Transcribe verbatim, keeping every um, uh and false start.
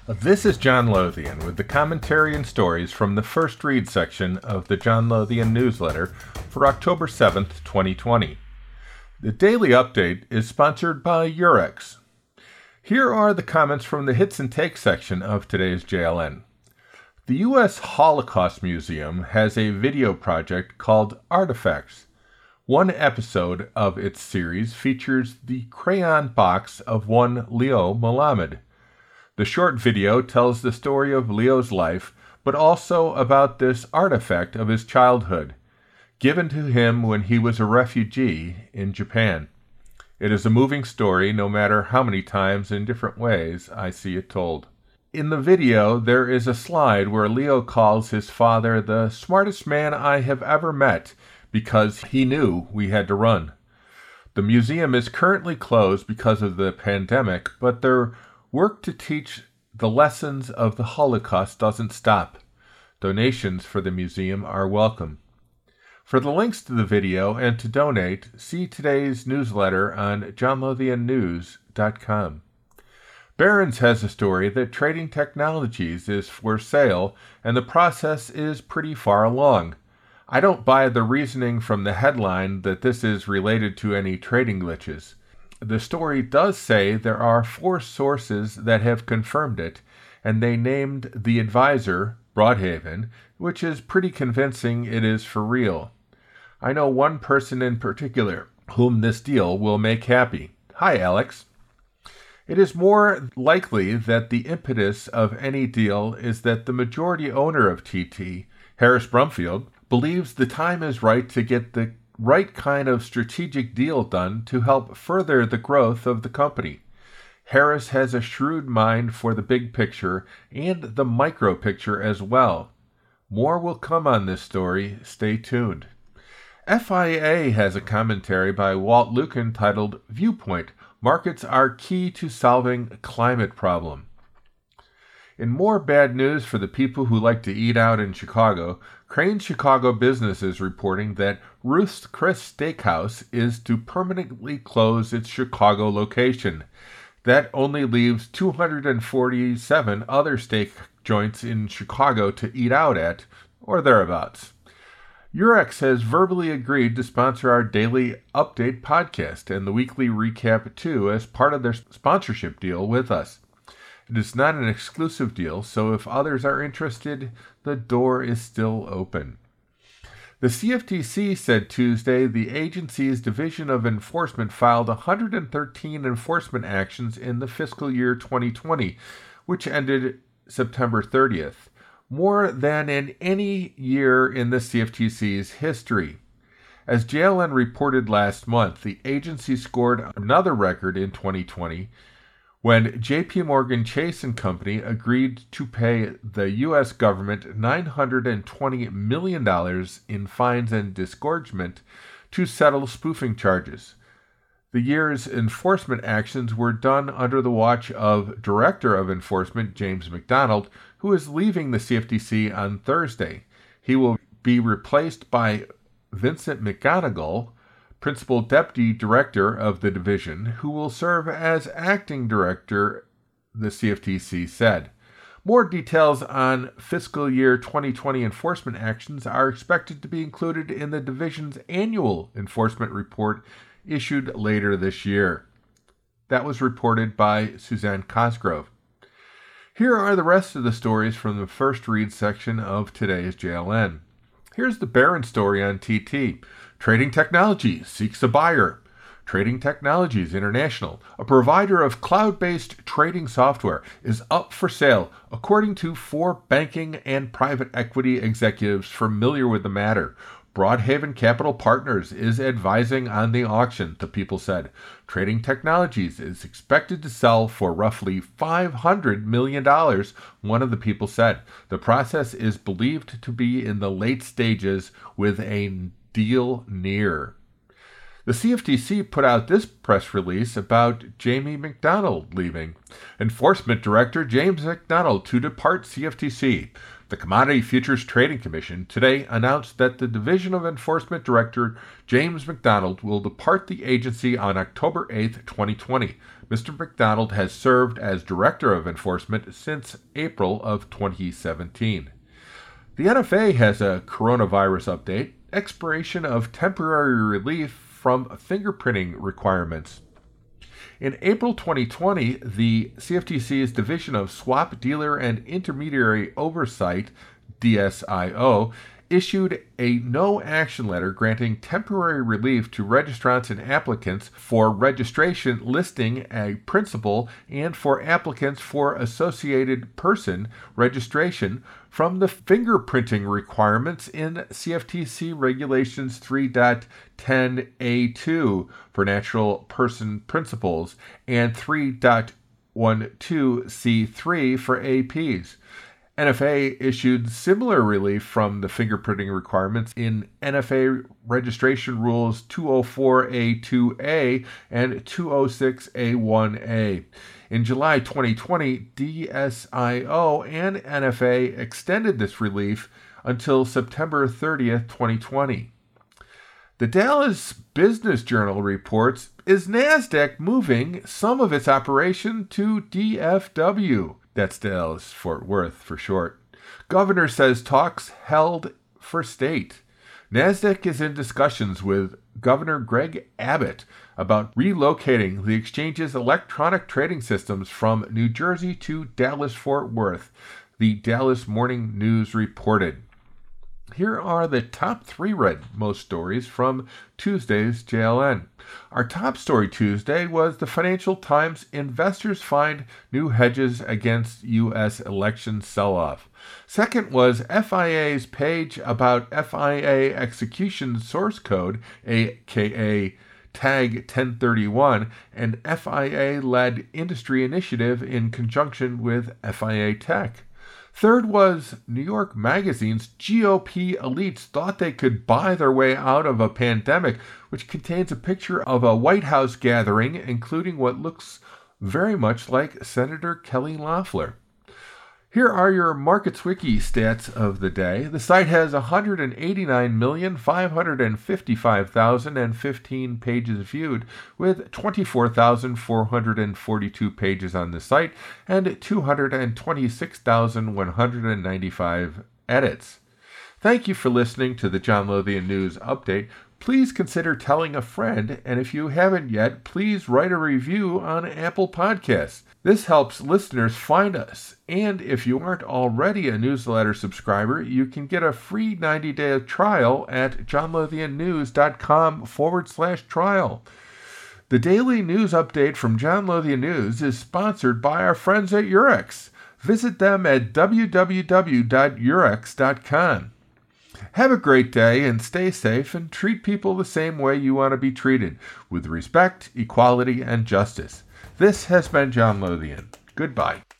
This is John Lothian with the commentary and stories from the First Read section of the John Lothian newsletter for October seventh, twenty twenty. The daily update is sponsored by Eurex. Here are the comments from the Hits and Takes section of today's J L N. The U S Holocaust Museum has a video project called Artifacts. One episode of its series features the crayon box of one Leo Melamed. The short video tells the story of Leo's life, but also about this artifact of his childhood, given to him when he was a refugee in Japan. It is a moving story, no matter how many times in different ways I see it told. In the video, there is a slide where Leo calls his father the smartest man I have ever met because he knew we had to run. The museum is currently closed because of the pandemic, but their work to teach the lessons of the Holocaust doesn't stop. Donations for the museum are welcome. For the links to the video and to donate, see today's newsletter on john lothian news dot com. Barron's has a story that Trading Technologies is for sale and the process is pretty far along. I don't buy the reasoning from the headline that this is related to any trading glitches. The story does say there are four sources that have confirmed it, and they named the advisor, Broadhaven, which is pretty convincing it is for real. I know one person in particular whom this deal will make happy. Hi, Alex. It is more likely that the impetus of any deal is that the majority owner of T T, Harris Brumfield, believes the time is right to get the right kind of strategic deal done to help further the growth of the company. Harris has a shrewd mind for the big picture and the micro picture as well. More will come on this story. Stay tuned. F I A has a commentary by Walt Lukin titled Viewpoint: Markets Are Key to Solving a Climate Problem. In more bad news for the people who like to eat out in Chicago, Crane Chicago Business is reporting that Ruth's Chris Steakhouse is to permanently close its Chicago location. That only leaves two hundred forty-seven other steak joints in Chicago to eat out at, or thereabouts. Eurex has verbally agreed to sponsor our daily update podcast and the weekly recap too as part of their sponsorship deal with us. It is not an exclusive deal, so if others are interested, the door is still open. The C F T C said Tuesday the agency's Division of Enforcement filed one hundred thirteen enforcement actions in the fiscal year twenty twenty, which ended September thirtieth, more than in any year in the C F T C's history. As J L N reported last month, the agency scored another record in twenty twenty when J P Morgan Chase and Company agreed to pay the U S government nine hundred twenty million dollars in fines and disgorgement to settle spoofing charges. The year's enforcement actions were done under the watch of Director of Enforcement James McDonald, who is leaving the C F T C on Thursday. He will be replaced by Vincent McGonigal, Principal Deputy Director of the division, who will serve as Acting Director, the C F T C said. More details on fiscal year twenty twenty enforcement actions are expected to be included in the division's annual enforcement report issued later this year. That was reported by Suzanne Cosgrove. Here are the rest of the stories from the First Read section of today's J L N. Here's the Barron story on T T. Trading Technologies seeks a buyer. Trading Technologies International, a provider of cloud-based trading software, is up for sale, according to four banking and private equity executives familiar with the matter. Broadhaven Capital Partners is advising on the auction, the people said. Trading Technologies is expected to sell for roughly five hundred million dollars, one of the people said. The process is believed to be in the late stages with a deal near. The C F T C put out this press release about Jamie McDonald leaving. Enforcement Director James McDonald to depart C F T C. The Commodity Futures Trading Commission today announced that the Division of Enforcement Director James McDonald will depart the agency on October eighth, twenty twenty. Mister McDonald has served as Director of Enforcement since April of twenty seventeen. The N F A has a coronavirus update, expiration of temporary relief from fingerprinting requirements. In April twenty twenty, the C F T C's Division of Swap Dealer and Intermediary Oversight, D S I O, issued a no-action letter granting temporary relief to registrants and applicants for registration listing a principal and for applicants for associated person registration from the fingerprinting requirements in C F T C Regulations three point ten A two for natural person principals and three point twelve C three for A Ps. N F A issued similar relief from the fingerprinting requirements in N F A Registration Rules two oh four A two A and two oh six A one A. In July twenty twenty, D S I O and N F A extended this relief until September thirtieth, twenty twenty. The Dallas Business Journal reports, is NASDAQ moving some of its operation to D F W? That's Dallas Fort Worth for short. Governor says talks held for state. NASDAQ is in discussions with Governor Greg Abbott about relocating the exchange's electronic trading systems from New Jersey to Dallas Fort Worth, the Dallas Morning News reported. Here are the top three read most stories from Tuesday's J L N. Our top story Tuesday was the Financial Times investors find new hedges against U S election sell-off. Second was F I A's page about F I A execution source code, aka Tag ten thirty-one, an F I A-led industry initiative in conjunction with F I A Tech. Third was New York Magazine's G O P elites thought they could buy their way out of a pandemic, which contains a picture of a White House gathering, including what looks very much like Senator Kelly Loeffler. Here are your MarketsWiki stats of the day. The site has one hundred eighty-nine million, five hundred fifty-five thousand fifteen pages viewed, with twenty-four thousand four hundred forty-two pages on the site and two hundred twenty-six thousand one hundred ninety-five edits. Thank you for listening to the John Lothian News Update. Please consider telling a friend, and if you haven't yet, please write a review on Apple Podcasts. This helps listeners find us, and if you aren't already a newsletter subscriber, you can get a free ninety-day trial at johnlothiannews.com forward slash trial. The daily news update from John Lothian News is sponsored by our friends at Eurex. Visit them at w w w dot eurex dot com. Have a great day and stay safe and treat people the same way you want to be treated, with respect, equality, and justice. This has been John Lothian. Goodbye.